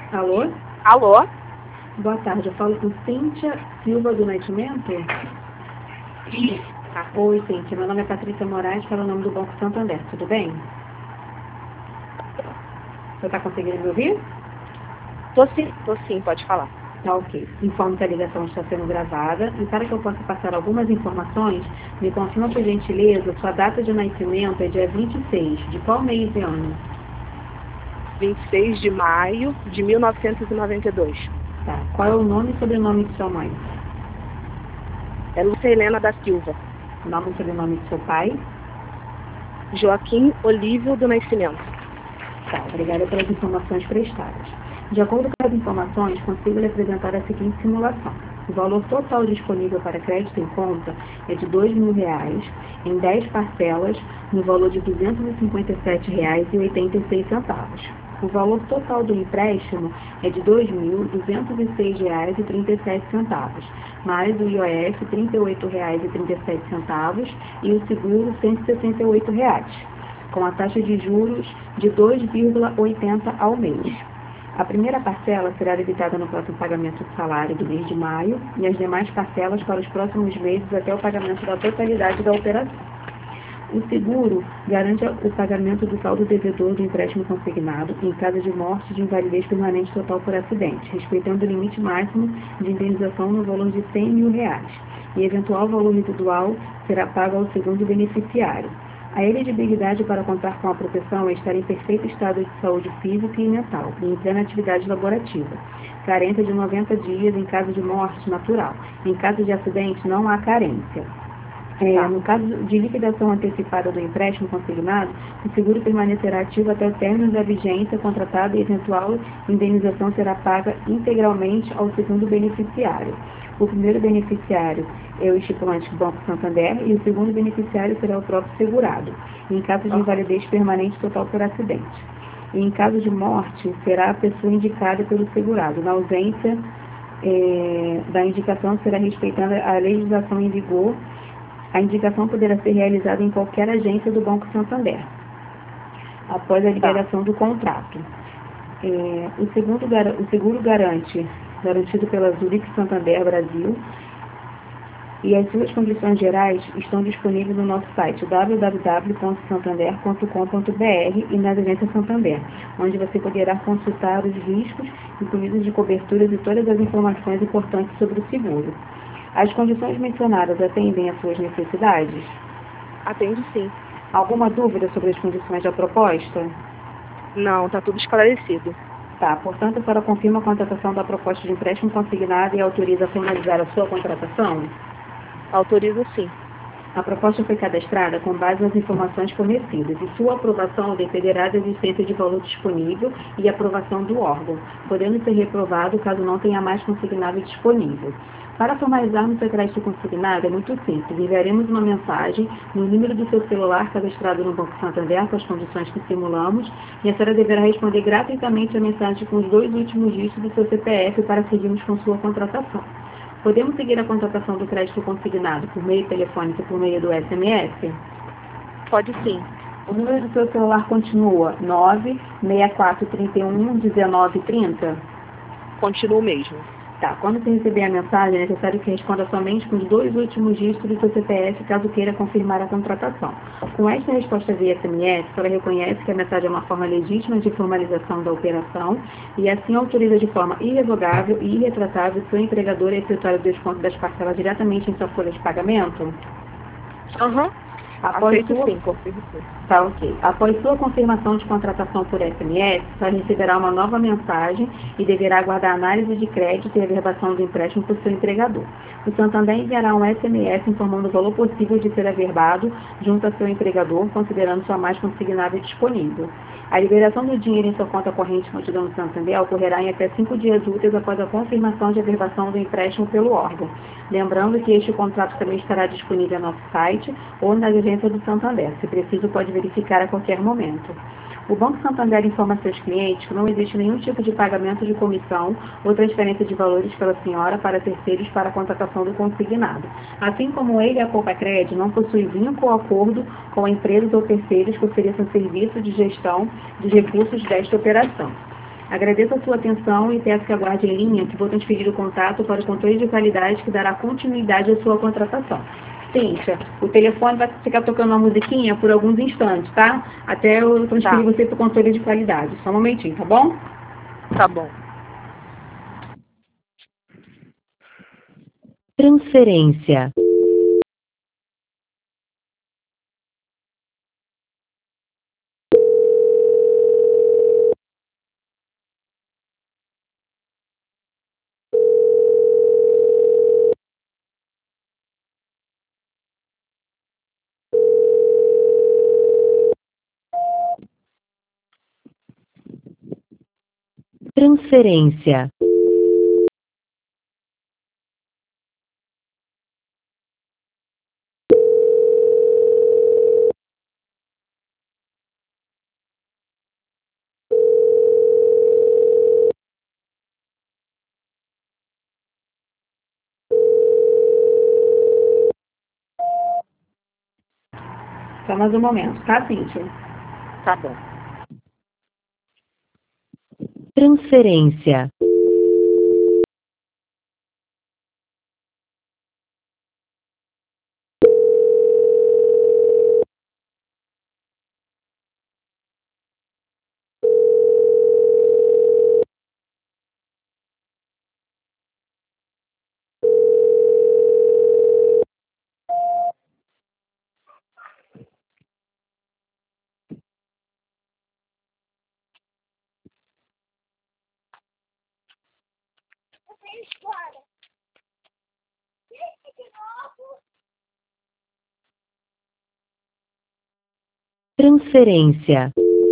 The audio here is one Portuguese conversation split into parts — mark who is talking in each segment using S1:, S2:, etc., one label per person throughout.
S1: Alô?
S2: Alô?
S1: Boa tarde, eu falo com Cíntia Silva do Nascimento? Oi, Cíntia, meu nome é Patrícia Moraes, falo o nome do Banco Santander, tudo bem? Você está conseguindo me ouvir?
S2: Tô sim, pode falar.
S1: Tá ok. Informo que a ligação está sendo gravada e para que eu possa passar algumas informações, me confirma por gentileza, sua data de nascimento é dia 26, de qual mês e ano?
S2: 26 de maio de 1992.
S1: Tá. Qual é o nome e sobrenome de sua mãe?
S2: É Lúcia Helena da Silva.
S1: Nome e sobrenome de seu pai?
S2: Joaquim Olívio do Nascimento.
S1: Tá, obrigada pelas informações prestadas. De acordo com as informações, consigo lhe apresentar a seguinte simulação. O valor total disponível para crédito em conta é de R$ 2.000 em 10 parcelas, no valor de R$ 257,86. O valor total do empréstimo é de R$ 2.206,37, mais o IOF R$ 38,37 e o seguro R$ 168, com a taxa de juros de 2,80 ao mês. A primeira parcela será debitada no próximo pagamento do salário do mês de maio e as demais parcelas para os próximos meses até o pagamento da totalidade da operação. O seguro garante o pagamento do saldo devedor do empréstimo consignado em caso de morte de invalidez permanente total por acidente, respeitando o limite máximo de indenização no valor de R$ 100.000, e eventual valor residual será pago ao segundo beneficiário. A elegibilidade para contar com a proteção é estar em perfeito estado de saúde física e mental e em plena atividade laborativa. Carência de 90 dias em caso de morte natural. Em caso de acidente, não há carência. No caso de liquidação antecipada do empréstimo consignado, o seguro permanecerá ativo até o término da vigência contratada e eventual indenização será paga integralmente ao segundo beneficiário. O primeiro beneficiário é o estipulante do Banco Santander e o segundo beneficiário será o próprio segurado, em caso de invalidez permanente total por acidente. E em caso de morte, será a pessoa indicada pelo segurado. Na ausência da indicação, será respeitada a legislação em vigor. A indicação poderá ser realizada em qualquer agência do Banco Santander, após a liberação do contrato. O seguro garantido pela Zurich Santander Brasil, e as suas condições gerais estão disponíveis no nosso site www.santander.com.br e na agência Santander, onde você poderá consultar os riscos incluídos de coberturas e todas as informações importantes sobre o seguro. As condições mencionadas atendem às suas necessidades?
S2: Atende sim.
S1: Alguma dúvida sobre as condições da proposta?
S2: Não, está tudo esclarecido.
S1: Tá, portanto, a senhora confirma a contratação da proposta de empréstimo consignado e autoriza a formalizar a sua contratação?
S2: Autorizo sim.
S1: A proposta foi cadastrada com base nas informações fornecidas e sua aprovação dependerá da existência de valor disponível e aprovação do órgão, podendo ser reprovado caso não tenha mais consignado disponível. Para formalizarmos seu crédito consignado é muito simples. Enviaremos uma mensagem no número do seu celular cadastrado no Banco Santander com as condições que simulamos e a senhora deverá responder gratuitamente a mensagem com os 2 últimos dígitos do seu CPF para seguirmos com sua contratação. Podemos seguir a contratação do crédito consignado por meio telefônico e por meio do SMS?
S2: Pode sim.
S1: O número do seu celular continua 964311930?
S2: Continua o mesmo.
S1: Tá, quando você receber a mensagem, é necessário que responda somente com os 2 últimos dígitos do seu CPF, caso queira confirmar a contratação. Com esta resposta via SMS, a senhora reconhece que a mensagem é uma forma legítima de formalização da operação e assim autoriza de forma irrevogável e irretratável seu empregador a efetuar o desconto das parcelas diretamente em sua folha de pagamento?
S2: Aceito sim, confirmo sim.
S1: Tá, ok. Após sua confirmação de contratação por SMS, você receberá uma nova mensagem e deverá aguardar a análise de crédito e a averbação do empréstimo por seu empregador. O Santander enviará um SMS informando o valor possível de ser averbado junto a seu empregador, considerando sua mais consignável disponível. A liberação do dinheiro em sua conta corrente contida no Santander ocorrerá em até 5 dias úteis após a confirmação de averbação do empréstimo pelo órgão. Lembrando que este contrato também estará disponível no nosso site ou na agência do Santander. Se preciso, pode verificar a qualquer momento. O Banco Santander informa seus clientes que não existe nenhum tipo de pagamento de comissão ou transferência de valores pela senhora para terceiros para a contratação do consignado. Assim como ele, a Poupa Crédito não possui vínculo ou acordo com empresas ou terceiros que ofereçam serviço de gestão de recursos desta operação. Agradeço a sua atenção e peço que aguarde em linha que vou transferir o contato para o controle de qualidade que dará continuidade à sua contratação. Cíntia, o telefone vai ficar tocando uma musiquinha por alguns instantes, tá? Até eu transferir você para o controle de qualidade. Só um momentinho, tá bom?
S2: Tá bom.
S3: Transferência. Transferência.
S1: Só mais um momento, tá, Cíntia?
S2: Tá bom.
S3: Transferência. Transferência.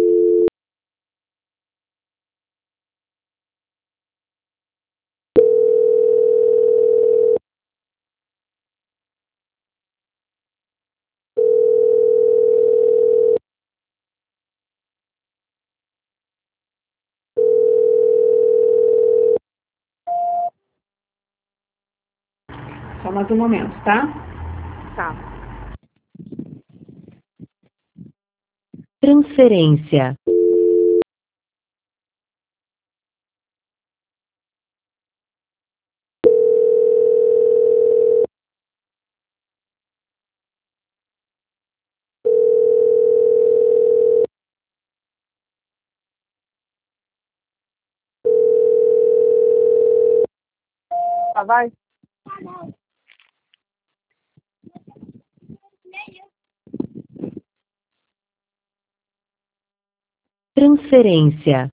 S1: Só mais um momento, tá?
S2: Tá.
S3: Transferência.
S2: Tá, vai?
S3: Transferência.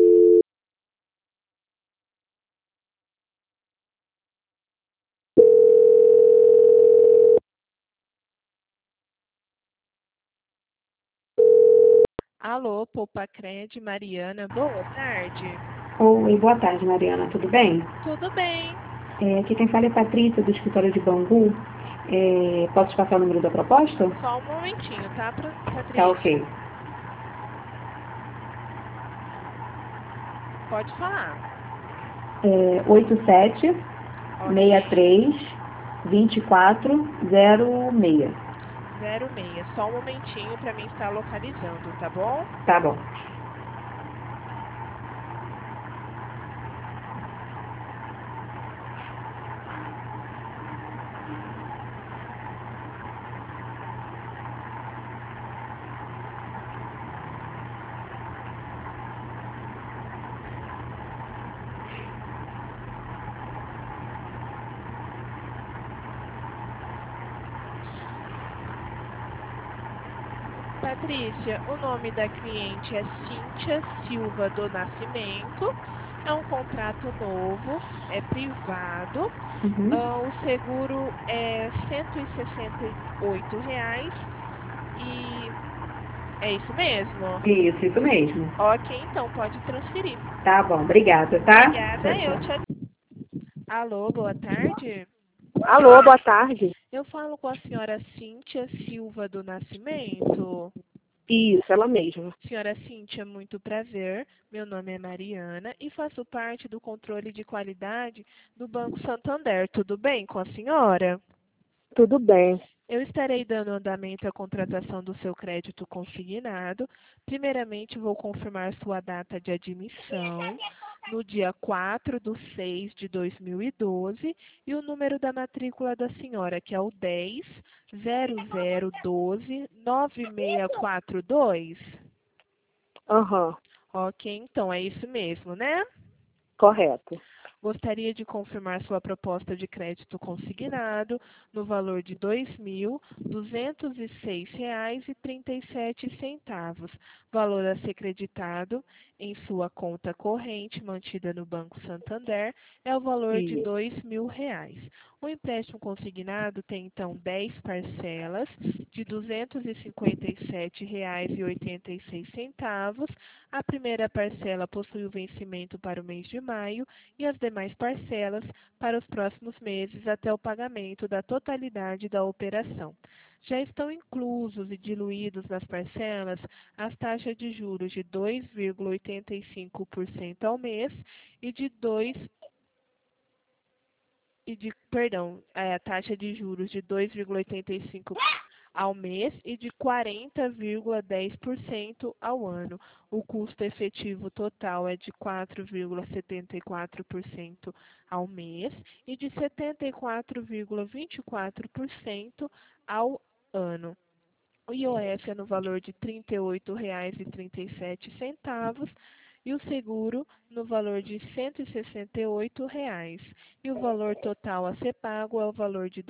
S4: Alô, Poupacred, Mariana, boa tarde.
S1: Oi, boa tarde, Mariana, tudo bem?
S4: Tudo bem?
S1: Aqui quem fala é Patrícia, do escritório de Bangu. Posso te passar o número da proposta?
S4: Só um momentinho, tá, Patrícia?
S1: Tá ok.
S4: Pode falar.
S1: 87
S4: Ok.
S1: 63 2406.
S4: 06. Só um momentinho para mim estar localizando, tá bom?
S1: Tá bom.
S4: Patrícia, o nome da cliente é Cíntia Silva do Nascimento. É um contrato novo, é privado.
S1: Uhum.
S4: O seguro é R$ 168 e é isso mesmo?
S1: Isso mesmo.
S4: Ok, então pode transferir.
S1: Tá bom, obrigada, tá?
S4: Obrigada,
S1: Tchau,
S4: eu
S1: tchau.
S4: te. Alô, boa tarde.
S2: Alô, boa tarde.
S4: Eu falo com a senhora Cíntia Silva do Nascimento.
S2: Isso, ela mesma.
S4: Senhora Cíntia, muito prazer. Meu nome é Mariana e faço parte do controle de qualidade do Banco Santander. Tudo bem com a senhora?
S2: Tudo bem.
S4: Eu estarei dando andamento à contratação do seu crédito consignado. Primeiramente, vou confirmar sua data de admissão no dia 4/6/2012 e o número da matrícula da senhora, que é o 10.0012.9642.
S2: Aham,
S4: Ok, então é isso mesmo, né?
S2: correto.
S4: Gostaria de confirmar sua proposta de crédito consignado no valor de R$ 2.206,37, valor a ser creditado em sua conta corrente mantida no Banco Santander é o valor de R$
S2: Isso.
S4: 2.000. O empréstimo consignado tem então 10 parcelas de R$ 257,86. A primeira parcela possui o vencimento para o mês de maio e as demais parcelas para os próximos meses até o pagamento da totalidade da operação. Já estão inclusos e diluídos nas parcelas as taxas de juros de 2,85% ao mês e de 2 a taxa de juros de 2,85% ao mês e de 40,10% ao ano. O custo efetivo total é de 4,74% ao mês e de 74,24% ao ano. O IOF é no valor de R$ 38,37 e o seguro no valor de R$ 168,00. E o valor total a ser pago é o valor de R$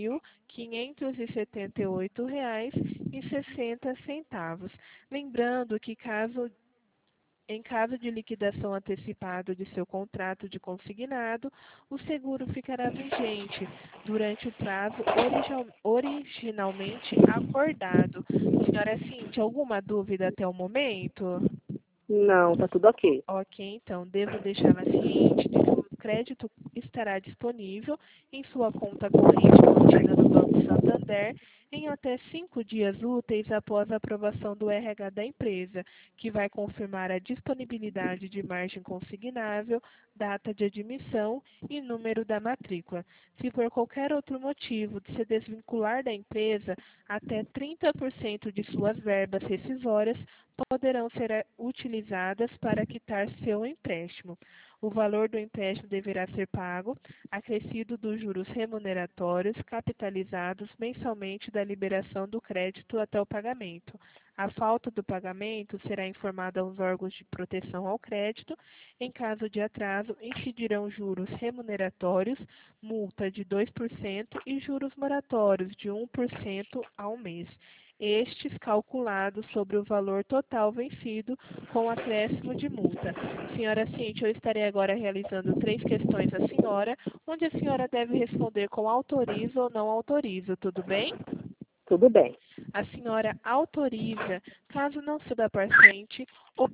S4: 2.578,60. Lembrando que em caso de liquidação antecipada de seu contrato de consignado, o seguro ficará vigente durante o prazo originalmente acordado. Senhora Cíntia, alguma dúvida até o momento?
S2: Não, tá tudo ok.
S4: Ok, então devo deixá-la ciente de que o crédito estará disponível em sua conta corrente mantida no Banco Santander em até 5 dias úteis após a aprovação do RH da empresa, que vai confirmar a disponibilidade de margem consignável, data de admissão e número da matrícula. Se por qualquer outro motivo de se desvincular da empresa, até 30% de suas verbas rescisórias poderão ser utilizadas para quitar seu empréstimo. O valor do empréstimo deverá ser pago, acrescido dos juros remuneratórios capitalizados mensalmente da liberação do crédito até o pagamento. A falta do pagamento será informada aos órgãos de proteção ao crédito. Em caso de atraso, incidirão juros remuneratórios, multa de 2% e juros moratórios de 1% ao mês, estes calculados sobre o valor total vencido com acréscimo de multa. Senhora Cintia, eu estarei agora realizando 3 questões à senhora, onde a senhora deve responder com autorizo ou não autorizo, tudo bem?
S2: Tudo bem.
S4: A senhora autoriza, caso não seja da paciente, ou...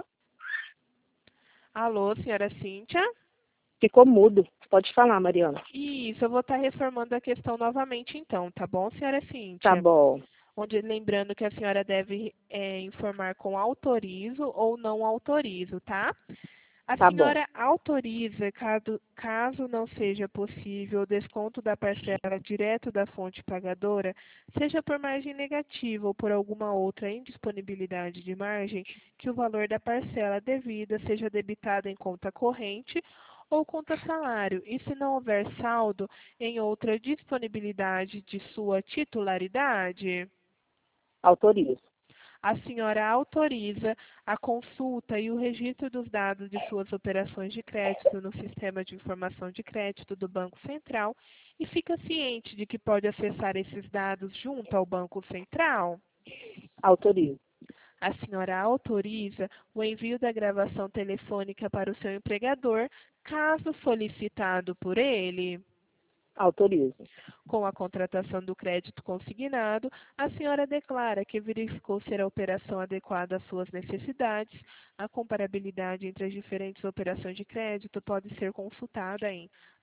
S4: Alô, senhora Cíntia?
S2: Ficou mudo. Pode falar, Mariana.
S4: Isso, eu vou estar reformando a questão novamente então, tá bom, senhora
S2: Tá
S4: Cíntia?
S2: bom.
S4: Onde lembrando que a senhora deve informar com autorizo ou não autorizo, tá? A
S2: Tá bom.
S4: senhora autoriza, caso não seja possível o desconto da parcela direto da fonte pagadora, seja por margem negativa ou por alguma outra indisponibilidade de margem, que o valor da parcela devida seja debitado em conta corrente ou conta salário, e se não houver saldo em outra disponibilidade de sua titularidade?
S2: Autorizo.
S4: A senhora autoriza a consulta e o registro dos dados de suas operações de crédito no Sistema de Informação de Crédito do Banco Central e fica ciente de que pode acessar esses dados junto ao Banco Central?
S2: Autorizo.
S4: A senhora autoriza o envio da gravação telefônica para o seu empregador, caso solicitado por ele?
S2: Autorizo.
S4: Com a contratação do crédito consignado, a senhora declara que verificou ser a operação adequada às suas necessidades. A comparabilidade entre as diferentes operações de crédito pode ser consultada em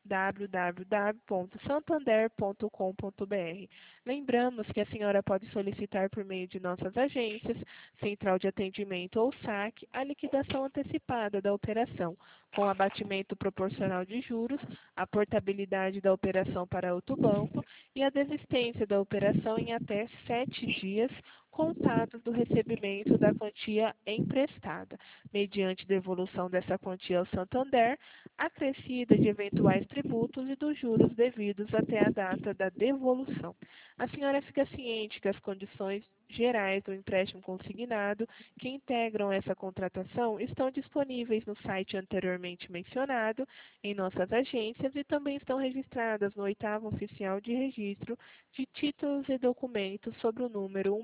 S4: www.santander.com.br. Lembramos que a senhora pode solicitar por meio de nossas agências, Central de Atendimento ou SAC, a liquidação antecipada da operação, com abatimento proporcional de juros, a portabilidade da operação para outro banco e a desistência da operação em até 7 dias contados do recebimento da quantia emprestada, mediante devolução dessa quantia ao Santander, acrescida de eventuais tributos e dos juros devidos até a data da devolução. A senhora fica ciente que as condições gerais do empréstimo consignado que integram essa contratação estão disponíveis no site anteriormente mencionado, em nossas agências e também estão registradas no 8º Oficial de Registro de Títulos e Documentos sobre o número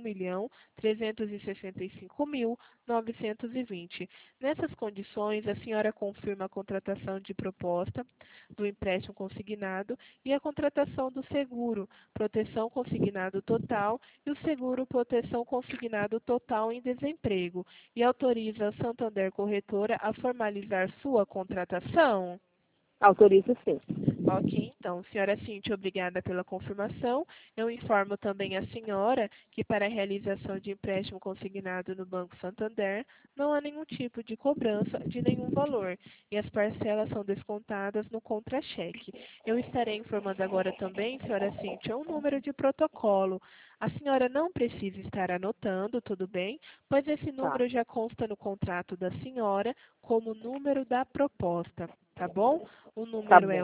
S4: 1.365.920. Nessas condições, a senhora confirma a contratação de proposta do empréstimo consignado e a contratação do seguro, proteção consignado total e o seguro proteção consignado total em desemprego e autoriza a Santander Corretora a formalizar sua contratação?
S2: Autorizo sim.
S4: Ok, então, senhora Cíntia, obrigada pela confirmação. Eu informo também a senhora que para a realização de empréstimo consignado no Banco Santander, não há nenhum tipo de cobrança de nenhum valor e as parcelas são descontadas no contra-cheque. Eu estarei informando agora também, senhora Cíntia, um número de protocolo. A senhora não precisa estar anotando, tudo bem? Pois esse número já consta no contrato da senhora como número da proposta, tá bom? O número é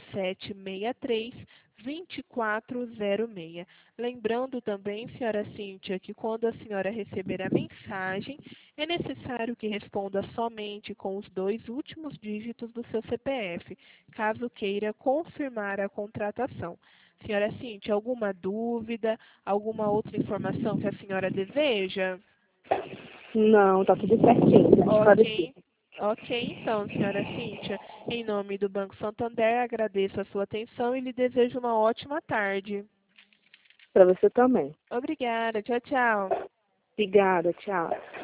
S4: 8763-2406. Lembrando também, senhora Cíntia, que quando a senhora receber a mensagem, é necessário que responda somente com os 2 últimos dígitos do seu CPF, caso queira confirmar a contratação. Senhora Cíntia, alguma dúvida, alguma outra informação que a senhora deseja?
S2: Não, tá tudo certinho.
S4: Ok. Ok, então, senhora Cíntia, em nome do Banco Santander, agradeço a sua atenção e lhe desejo uma ótima tarde.
S2: Para você também.
S4: Obrigada, tchau, tchau.
S2: Obrigada, tchau.